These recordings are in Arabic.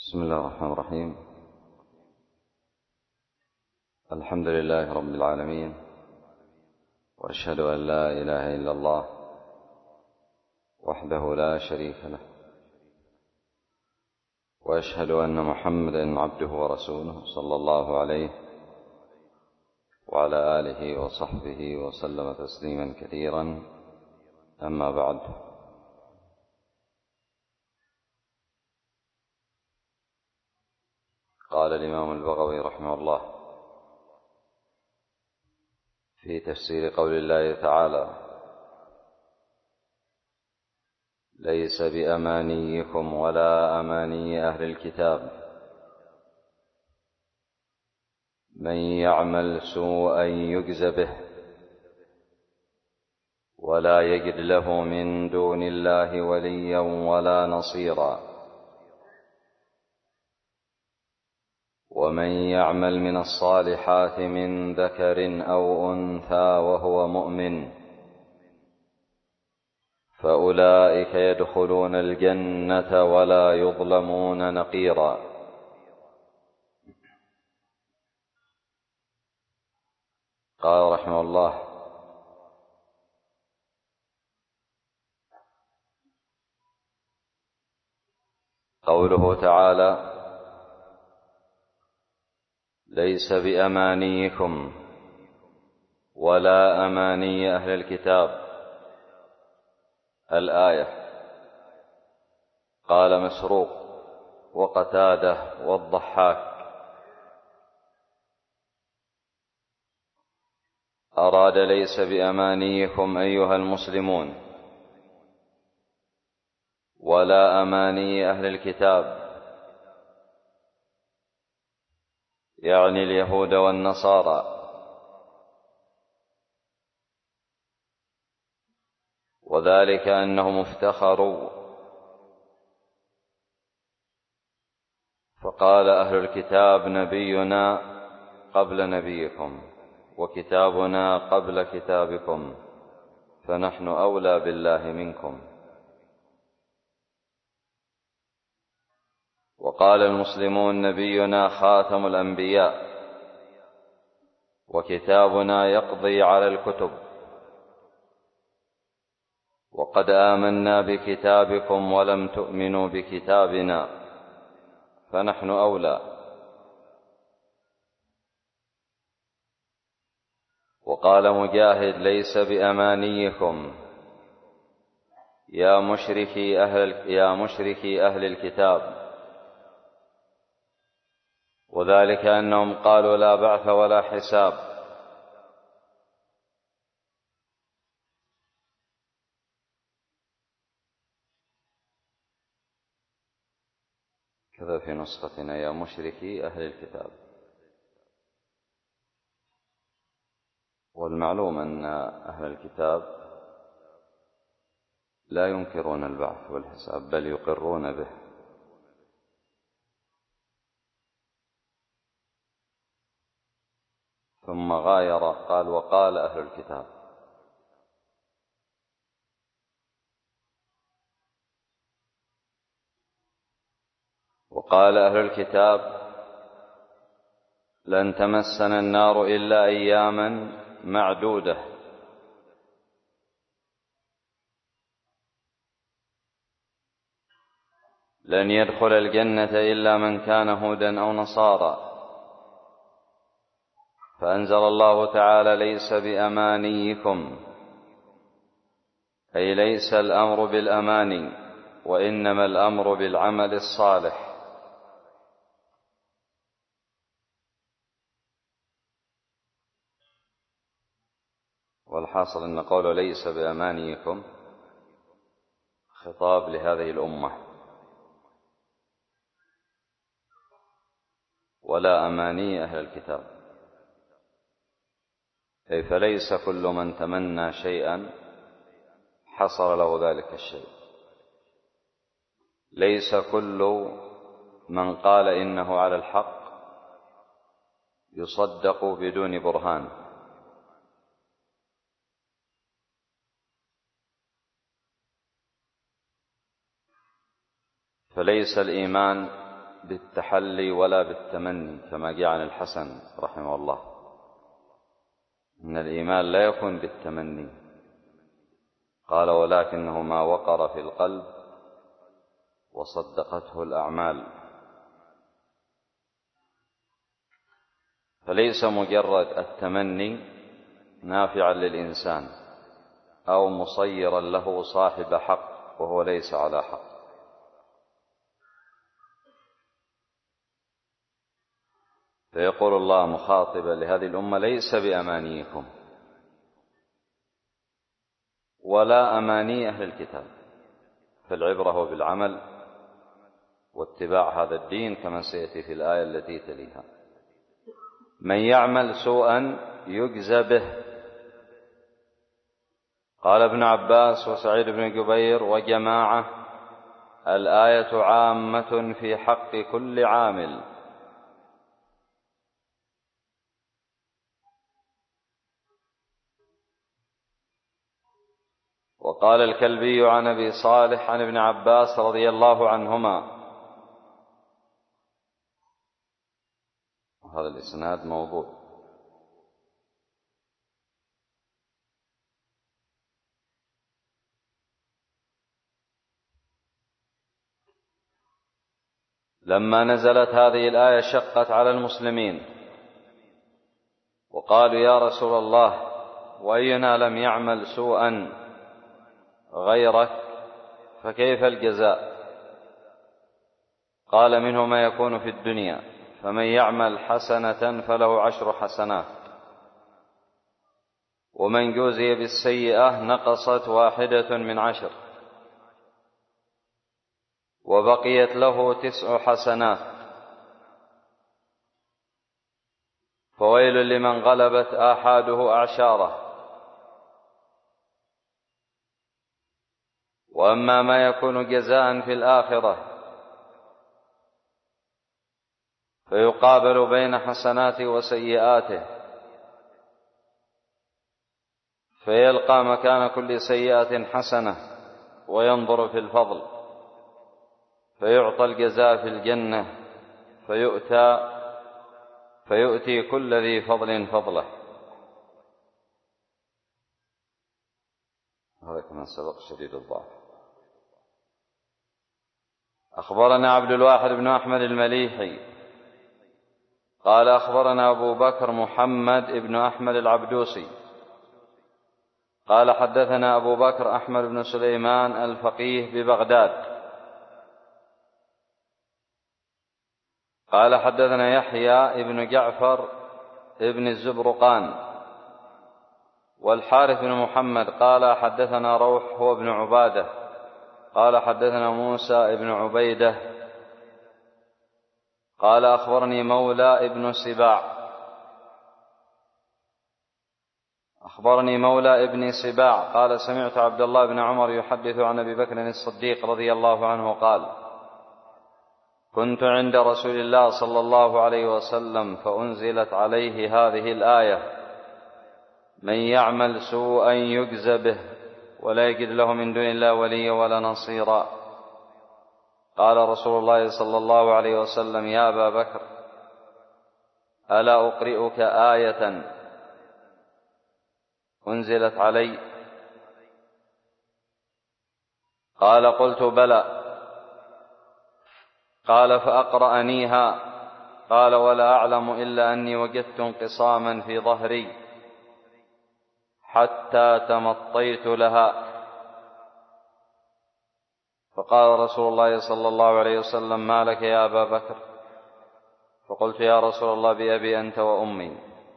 بسم الله الرحمن الرحيم. الحمد لله رب العالمين، وأشهد أن لا إله إلا الله وحده لا شريك له، وأشهد أن محمدا عبده ورسوله صلى الله عليه وعلى آله وصحبه وسلم تسليما كثيرا. أما بعد، قال الإمام البغوي رحمه الله في تفسير قول الله تعالى: ليس بأمانيكم ولا أماني أهل الكتاب، من يعمل سوءا يجز به ولا يجد له من دون الله وليا ولا نصيرا، ومن يعمل من الصالحات من ذكر أو أنثى وهو مؤمن فأولئك يدخلون الجنة ولا يظلمون نقيرا. قال رحمه الله: قوله تعالى: ليس بأمانيكم ولا أماني أهل الكتاب، الآية. قال مسروق وقتادة والضحاك: أراد ليس بأمانيكم أيها المسلمون ولا أماني أهل الكتاب، يعني اليهود والنصارى، وذلك أنهم افتخروا فقال أهل الكتاب: نبينا قبل نبيكم وكتابنا قبل كتابكم فنحن أولى بالله منكم. وقال المسلمون: نبينا خاتم الأنبياء وكتابنا يقضي على الكتب، وقد آمنا بكتابكم ولم تؤمنوا بكتابنا فنحن أولى. وقال مجاهد: ليس بأمانيكم يا مشركي أهل الكتاب، وذلك أنهم قالوا لا بعث ولا حساب، كذا في نسختنا: يا مشركي أهل الكتاب. والمعلوم أن أهل الكتاب لا ينكرون البعث والحساب، بل يقرون به. ثم غاير قال: وقال أهل الكتاب. وقال أهل الكتاب: لن تمسنا النار إلا أياما معدودة، لن يدخل الجنة إلا من كان هودا أو نصارى. فأنزل الله تعالى: ليس بأمانيكم، أي ليس الأمر بالأماني، وإنما الأمر بالعمل الصالح. والحاصل أن قوله ليس بأمانيكم خطاب لهذه الأمة، ولا أماني أهل الكتاب، أي فليس كل من تمنى شيئا حصل له ذلك الشيء، ليس كل من قال إنه على الحق يصدق بدون برهان. فليس الإيمان بالتحلي ولا بالتمني، كما جاء عن الحسن رحمه الله إن الإيمان لا يكون بالتمني، قال ولكنه ما وقر في القلب وصدقته الأعمال. فليس مجرد التمني نافعا للإنسان أو مصيرا له صاحب حق وهو ليس على حق. فيقول الله مخاطبا لهذه الأمة ليس بأمانيكم ولا أماني أهل الكتاب، فالعبرة بالعمل واتباع هذا الدين كما سيأتي في الآية التي تليها. من يعمل سوءا يجزى به. قال ابن عباس وسعيد بن جبير وجماعة: الآية عامة في حق كل عامل. وقال الكلبي عن أبي صالح عن ابن عباس رضي الله عنهما، هذا الإسناد موضوع، لما نزلت هذه الآية شقت على المسلمين وقالوا: يا رسول الله، وأينا لم يعمل سوءا غيرك فكيف الجزاء؟ قال: منه ما يكون في الدنيا، فمن يعمل حسنة فله 10 حسنات، ومن جوزي بالسيئة نقصت 1 من 10 وبقيت له 9 حسنات، فويل لمن غلبت آحاده أعشاره. وأما ما يكون جزاء في الآخرة فيقابل بين حسناته وسيئاته، فيلقى مكان كل سيئة حسنة وينظر في الفضل، فيعطى الجزاء في الجنة، فيؤتي كل ذي فضل فضله. هذا كما سبق شديد الضعف. أخبرنا عبد الواحد بن أحمد المليحي قال أخبرنا أبو بكر محمد بن أحمد العبدوسي قال حدثنا أبو بكر أحمد بن سليمان الفقيه ببغداد قال حدثنا يحيى بن جعفر بن الزبرقان والحارث بن محمد قال حدثنا روح هو ابن عبادة قال حدثنا موسى بن عبيدة قال أخبرني مولى ابن سباع قال سمعت عبد الله بن عمر يحدث عن أبي بكر الصديق رضي الله عنه قال: كنت عند رسول الله صلى الله عليه وسلم فأنزلت عليه هذه الآية: من يعمل سوءا يجزى به ولا يجد له من دون الله وليا ولا نصيرا. قال رسول الله صلى الله عليه وسلم: يا أبا بكر، ألا أقرئك آية أنزلت علي؟ قال: قلت بلى. قال: فأقرأنيها. قال: ولا أعلم إلا أني وجدت انقصاما في ظهري حتى تمطيت لها. فقال رسول الله صلى الله عليه وسلم: ما لك يا أبا بكر؟ فقلت: يا رسول الله، بأبي أنت وأمي،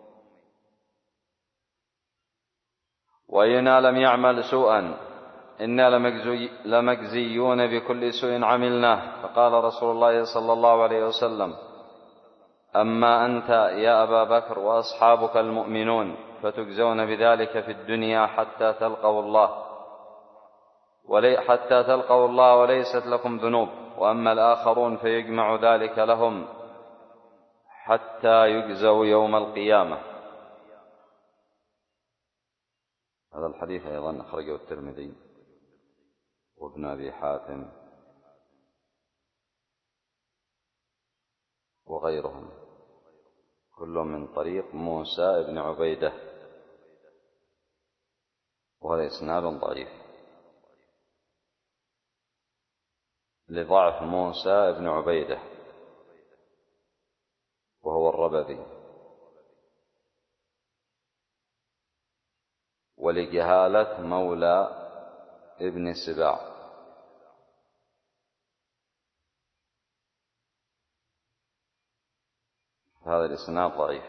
وإنا لم يعمل سوءا إنا لمجزيون بكل سوء عملناه. فقال رسول الله صلى الله عليه وسلم: أما أنت يا أبا بكر وأصحابك المؤمنون فتجزون بذلك في الدنيا حتى تلقوا الله وليست لكم ذنوب، وأما الآخرون فيجمع ذلك لهم حتى يجزوا يوم القيامة. هذا الحديث أيضا أخرجه الترمذي وابن أبي حاتم وغيرهم، كل من طريق موسى بن عبيدة، وهذا إسناد ضعيف لضعف موسى بن عبيدة وهو الربذي، ولجهالة مولى ابن سباع. هذا الإسناد ضعيف.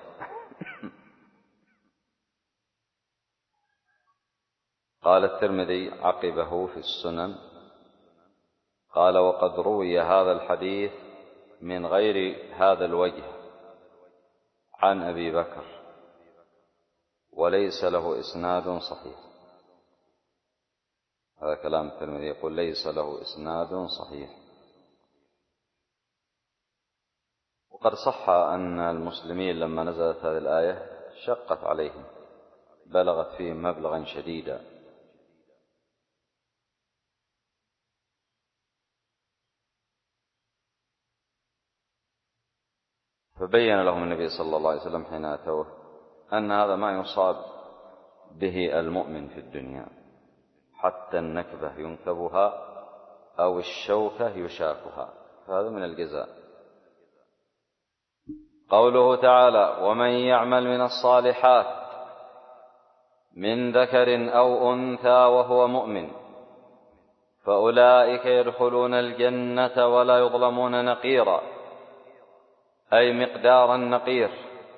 قال الترمذي عقبه في السنن قال: وقد روي هذا الحديث من غير هذا الوجه عن أبي بكر وليس له إسناد صحيح. هذا كلام الترمذي، يقول ليس له إسناد صحيح. وقد صح أن المسلمين لما نزلت هذه الآية شقت عليهم، بلغت فيهم مبلغا شديدا، فبين لهم النبي صلى الله عليه وسلم حين أتوه أن هذا ما يصاب به المؤمن في الدنيا، حتى النكبة ينكبها أو الشوكة يشاكها، فهذا من الجزاء. قوله تعالى: ومن يعمل من الصالحات من ذكر أو أنثى وهو مؤمن فأولئك يدخلون الجنة ولا يظلمون نقيرا، أي مقدار النقير،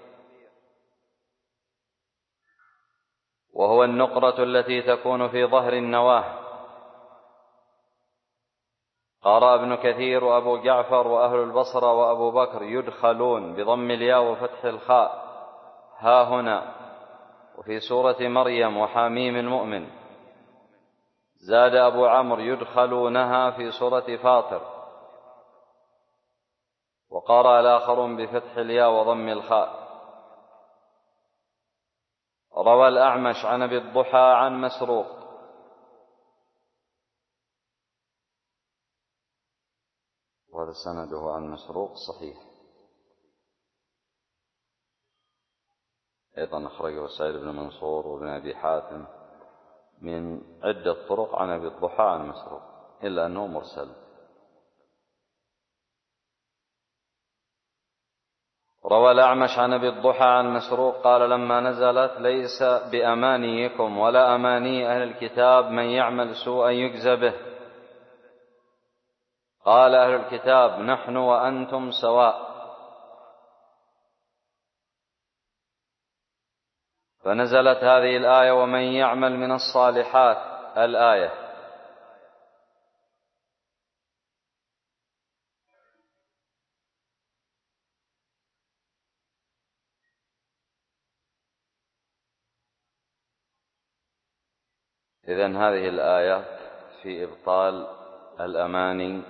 وهو النقرة التي تكون في ظهر النواة. قرأ ابن كثير وأبو جعفر وأهل البصرة وأبو بكر يدخلون بضم الياء وفتح الخاء ها هنا، وفي سورة مريم وحميم المؤمن زاد أبو عمرو يدخلونها في سورة فاطر، وقرأ الآخرون بفتح الياء وضم الخاء. روى الأعمش عن أبي الضحى عن مسروق وهذا سنده عن مسروق صحيح، أيضا أخرجه سعيد بن منصور وابن أبي حاتم من عدة طرق عن أبي الضحى عن مسروق، إلا أنه مرسل. روى الأعمش عن أبي الضحى عن مسروق قال: لما نزلت ليس بأمانيكم ولا أماني أهل الكتاب من يعمل سوءا يجزى به، قال أهل الكتاب: نحن وأنتم سواء، فنزلت هذه الآية: ومن يعمل من الصالحات الآية. إذن هذه الآية في إبطال الأماني،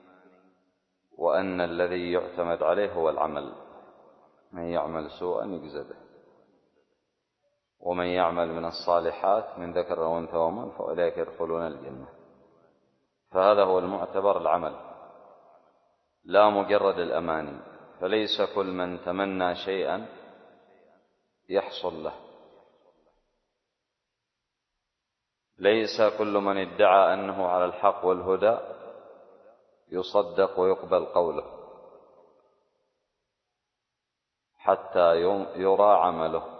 وأن الذي يعتمد عليه هو العمل، من يعمل سوءا يجزى به، ومن يعمل من الصالحات من ذكر أو أنثى ومؤمن فأولئك يدخلون الجنة. فهذا هو المعتبر العمل، لا مجرد الأماني، فليس كل من تمنى شيئا يحصل له، ليس كل من ادعى أنه على الحق والهدى يصدق ويقبل قوله حتى يرى عمله.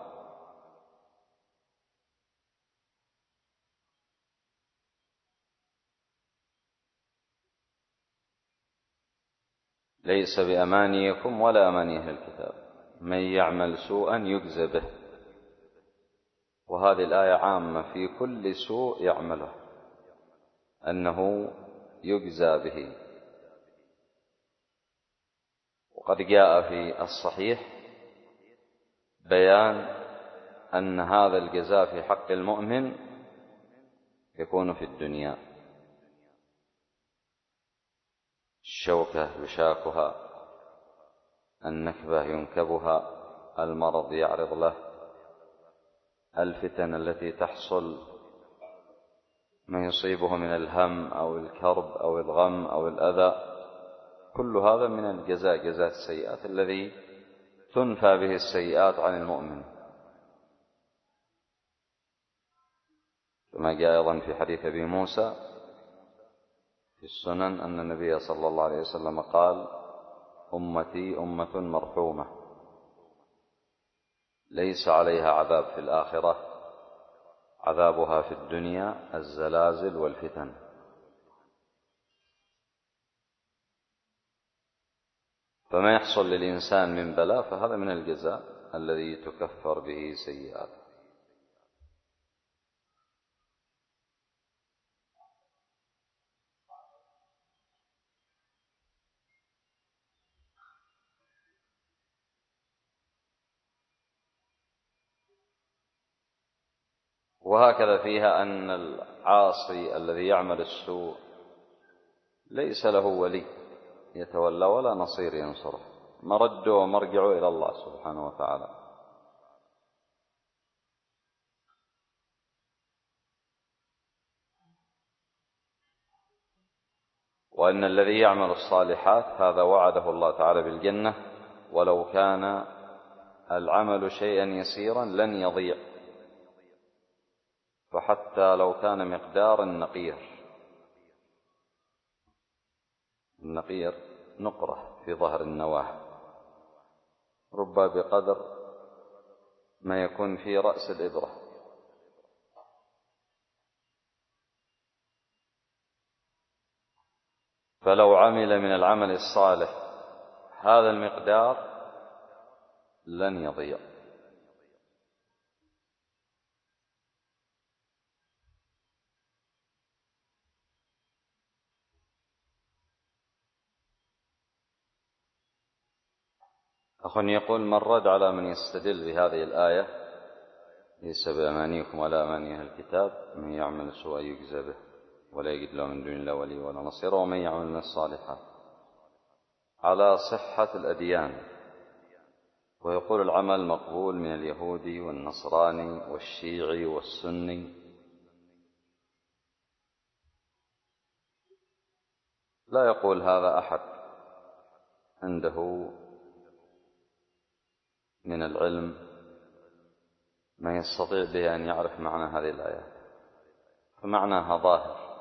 ليس بأمانيكم ولا أماني أهل الكتاب من يعمل سوءا يجزى به، وهذه الآية عامة في كل سوء يعمله أنه يجزى به. وقد جاء في الصحيح بيان أن هذا الجزاء في حق المؤمن يكون في الدنيا، الشوكة يشاكها، النكبة ينكبها، المرض يعرض له، الفتن التي تحصل، ما يصيبه من الهم أو الكرب أو الغم أو الأذى، كل هذا من الجزاء، جزاء السيئات الذي تنفى به السيئات عن المؤمن. كما جاء أيضا في حديث أبي موسى في السنن أن النبي صلى الله عليه وسلم قال: أمتي أمة مرحومة ليس عليها عذاب في الآخرة، عذابها في الدنيا الزلازل والفتن. فما يحصل للإنسان من بلاء فهذا من الجزاء الذي تكفر به سيئاته. وهكذا فيها أن العاصي الذي يعمل السوء ليس له ولي يتولى ولا نصير ينصره، مرده ومرجعه إلى الله سبحانه وتعالى. وأن الذي يعمل الصالحات هذا وعده الله تعالى بالجنة، ولو كان العمل شيئا يسيرا لن يضيع، فحتى لو كان مقدار النقير نقرة في ظهر النواة ربما بقدر ما يكون في رأس الإبرة، فلو عمل من العمل الصالح هذا المقدار لن يضيع. أخ يقول: من رد على من يستدل بهذه الآية: ليس بأمانيكم ولا أماني أهل الكتاب، من يعمل سوءا يجزى به ولا يجد له من دون الله ولي ولا نصير ومن يعمل من الصالحات، على صحة الأديان، ويقول العمل مقبول من اليهودي والنصراني والشيعي والسني. لا يقول هذا أحد عنده من العلم ما يستطيع به أن يعرف معنى هذه الآيات، فمعناها ظاهر.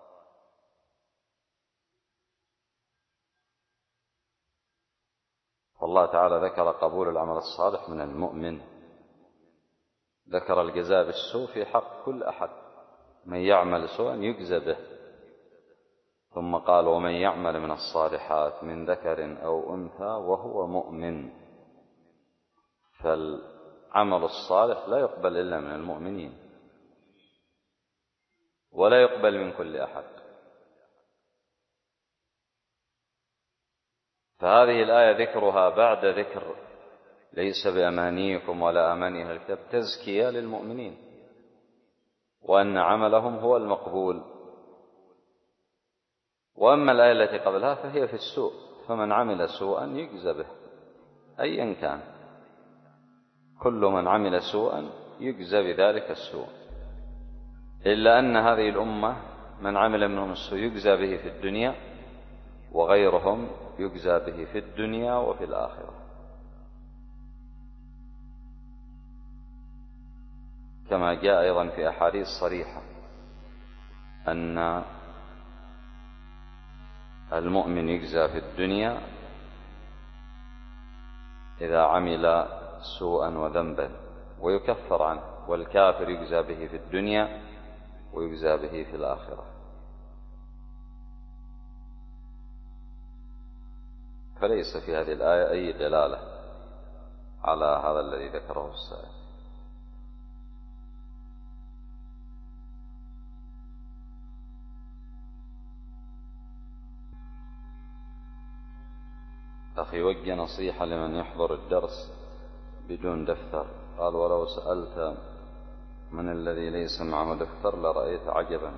والله تعالى ذكر قبول العمل الصالح من المؤمن، ذكر الجزاء بالسوء في حق كل أحد، من يعمل سوءا يجزى به، ثم قال: ومن يعمل من الصالحات من ذكر أو أنثى وهو مؤمن. فالعمل الصالح لا يقبل إلا من المؤمنين ولا يقبل من كل أحد. فهذه الآية ذكرها بعد ذكر ليس بأمانيكم ولا أماني أهل الكتاب تزكية للمؤمنين، وأن عملهم هو المقبول. وأما الآية التي قبلها فهي في السوء، فمن عمل سوءا يجزى به أيا كان، كل من عمل سوءا يجزى بذلك السوء، إلا أن هذه الأمة من عمل منهم السوء يجزى به في الدنيا، وغيرهم يجزى به في الدنيا وفي الآخرة. كما جاء أيضا في أحاديث صريحة أن المؤمن يجزى في الدنيا إذا عمل سوءا وذنبا ويكفر عنه، والكافر يجزى به في الدنيا ويجزى به في الآخرة. فليس في هذه الآية أي دلالة على هذا الذي ذكره السائل. أخي وجه نصيحة لمن يحضر الدرس بدون دفتر. قال: ولو سألت من الذي ليس معه دفتر لرأيت عجبا.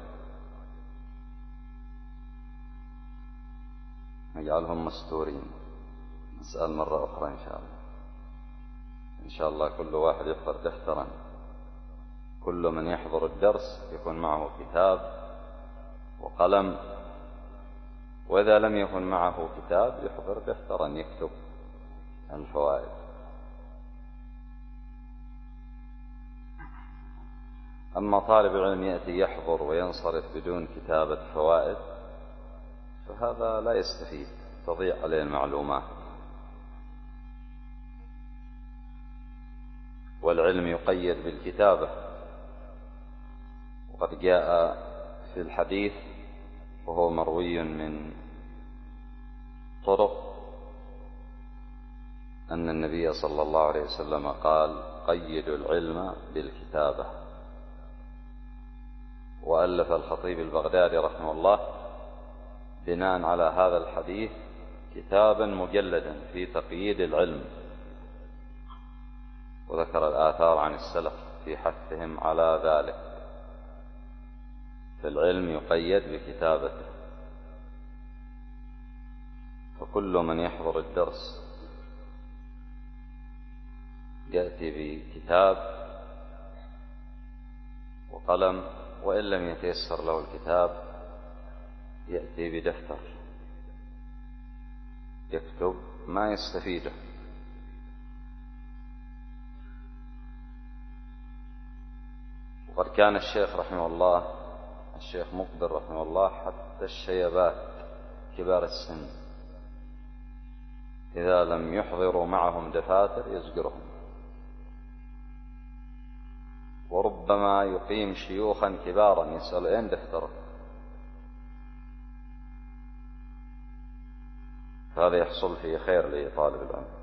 نجعلهم مستورين. نسأل مرة أخرى إن شاء الله. إن شاء الله كل واحد يحضر دفترا، كل من يحضر الدرس يكون معه كتاب وقلم وإذا لم يكن معه كتاب يحضر دفترا يكتب الفوائد. أما طالب العلم يأتي يحضر وينصرف بدون كتابة فوائد فهذا لا يستفيد، تضيع عليه المعلومات. والعلم يقيد بالكتابة، وقد جاء في الحديث وهو مروي من طرق أن النبي صلى الله عليه وسلم قال: قيدوا العلم بالكتابة. وألف الخطيب البغدادي رحمه الله بناء على هذا الحديث كتابا مجلدا في تقييد العلم، وذكر الآثار عن السلف في حثهم على ذلك، فالعلم يقيد بكتابته. فكل من يحضر الدرس يأتي بكتاب وقلم، وإن لم يتيسر له الكتاب يأتي بدفتر يكتب ما يستفيده. وقد كان الشيخ رحمه الله، الشيخ مقبل رحمه الله، حتى الشيبات كبار السن إذا لم يحضروا معهم دفاتر يزجرهم، وربما يقيم شيوخا كبارا يسأل: أين دفترك؟ هذا يحصل فيه خير لطالب العلم.